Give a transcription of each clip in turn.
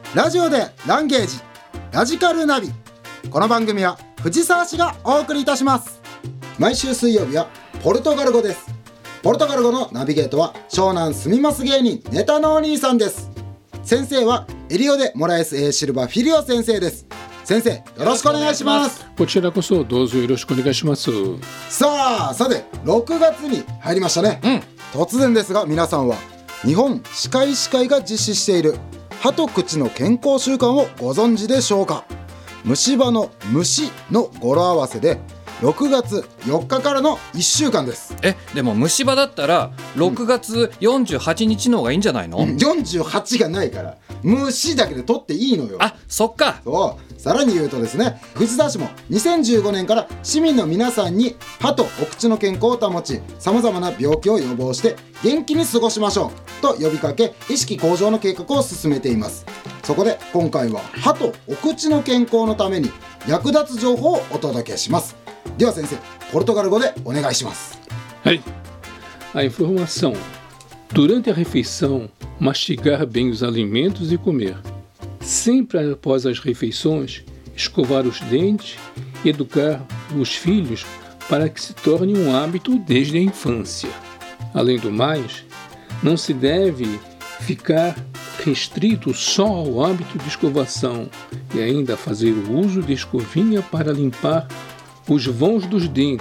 ラジオでランゲージラジカルナビ。この番組は藤沢市がお送りいたします。毎週水曜日はポルトガル語です。ポルトガル語のナビゲートは湘南住みます芸人ネタのお兄さんです。先生はエリオデ・モラエス・シルバ・フィリオ先生です。先生、よろしくお願いします。 こちらこそどうぞよろしくお願いします。 さて6月に入りましたね、突然ですが皆さんは日本歯科医師会が実施している歯と口の健康習慣をご存知でしょうか。虫歯の虫の語呂合わせで6月4日からの1週間です。 でも虫歯だったら6月48日の方がいいんじゃないの、 48がないから虫だけで取っていいのよ。 そっか。 そうさらに言うとですね、藤沢市も2015年から市民の皆さんに歯とお口の健康を保ち、さまざまな病気を予防して元気に過ごしましょうと呼びかけ、意識向上の計画を進めています。そこで今回は歯とお口の健康のために役立つ情報をお届けします。では先生、ポルトガル語でお願いします。 はい。A informação. Durante a refeição, mastigar bem os alimentos e comer. Sempre após as refeições, escovar os dentes e educar os filhos para que se torne um hábito desde a infância. Além do mais, não se deve ficar restrito só ao hábito de escovação e ainda fazer o uso de escovinha para limpar os vãos dos dentes,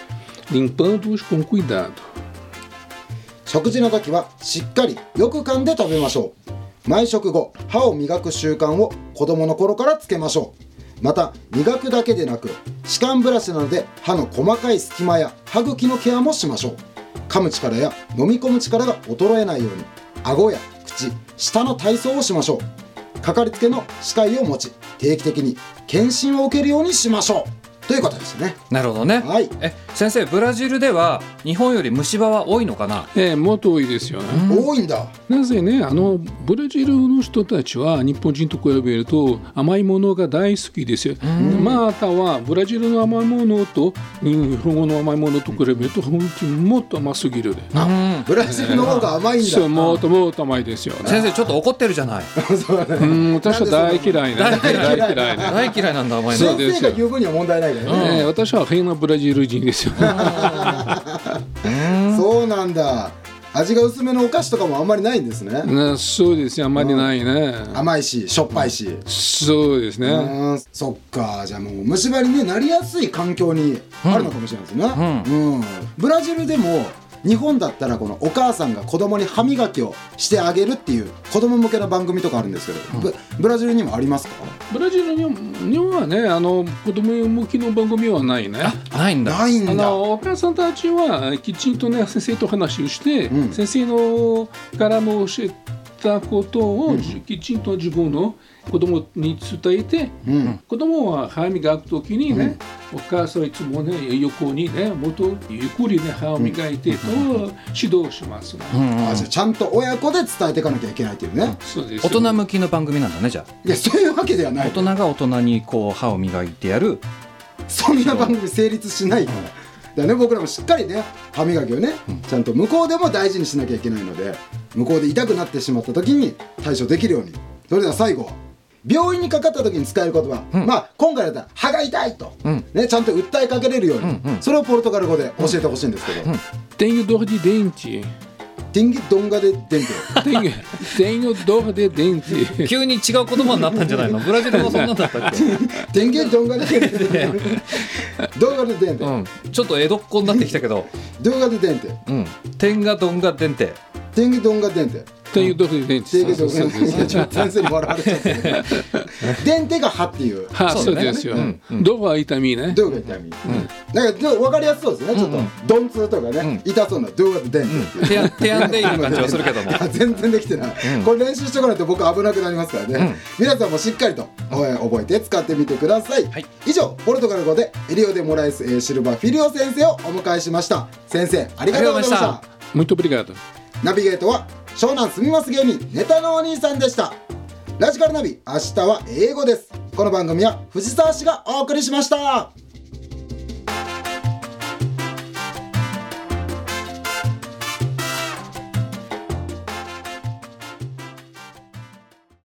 limpando-os com cuidado. 食事の時はしっかりよく噛んで食べましょう。毎食後、歯を磨く習慣を子供の頃からつけましょう。また磨くだけでなく歯間ブラシなどで歯の細かい隙間や歯茎のケアもしましょう。噛む力や飲み込む力が衰えないように顎や口、舌の体操をしましょう。かかりつけの歯科医を持ち、定期的に検診を受けるようにしましょうということですね。 なるほどね、 はい。 先生、ブラジルでは日本より虫歯は多いのかな。 もっと多いですよね。 多いんだ。 なぜね、ブラジルの人たちは日本人と比べると甘いものが大好きですよ。またはブラジルの甘いものと日本の甘いものと比べると本当にもっと甘すぎるで。 ブラジルの方が甘いんだ。 そう、もっと甘いですよね。 先生、ちょっと怒ってるじゃない。 私は大嫌いね。 大嫌いなんだ、甘いの。 先生が言う分には問題ないからね。 私は変なブラジル人ですよ。 そうなんだ。味が薄めのお菓子とかもあんまりないんですね。 そうですね、あんまりないね。 甘いししょっぱいし。 そうですね。 そっか。じゃあもう虫歯に、ね、なりやすい環境にあるのかもしれないですね。ブラジルでも日本だったらこのお母さんが子供に歯磨きをしてあげるっていう子供向けの番組とかあるんですけど、ブラジルにもありますか？ ブラジルにはね、子供向きの番組はないね。 ないんだ。 お母さんたちはきちんとね、先生と話をして、先生のからの教えたことをきちんと自分の子供に伝えて、子供は歯磨くときにね、お母さんいつもね、横にね、もっとゆっくりね、歯を磨いてと指導しますね。 じゃあちゃんと親子で伝えていかなきゃいけないっていうね。 そうです。大人向きの番組なんだね、じゃあ。 いや、そういうわけではない。 大人が大人にこう歯を磨いてやる、 そんな番組成立しないから。だね、僕らもしっかりね、歯磨きをね、ちゃんと向こうでも大事にしなきゃいけないので、向こうで痛くなってしまった時に対処できるように。それでは最後は病院にかかった時に使える言葉、今回だったら歯が痛いと、ちゃんと訴えかけれるように、それをポルトガル語で教えてほしいんですけど、 Tenho dor de dente。 Tenho dor de dente。 Tenho dor de dente。 急に違う言葉になったんじゃないの？ブラジルもそんなんだったっけ？ Tenho dor de dente。Dor de dente。 ちょっと江戸っ子になってきたけど。 Dor de dente。 Tenga dor de dente。 Tenho dor de dente。 Tenho dor de dente。 先生に笑われちゃって。デンテが歯っていう。 そうですよ。ドは痛みね。 ドが痛み。なんか分かりやすそうですね。ちょっと鈍痛とかね、痛そうなドがデンテ。 手やんでいい感じはするけども。 全然できてない。これ練習してこないと僕危なくなりますからね。皆さんもしっかりと覚えて使ってみてください。以上、ポルトガル語でエリオデ・モラエス・シルバ・フィリオ先生をお迎えしました。先生、ありがとうございました。 Muito obrigado。 ナビゲートは湘南住みます芸人ネタのお兄さんでした。ラジカルナビ、明日は英語です。この番組は藤沢市がお送りしました。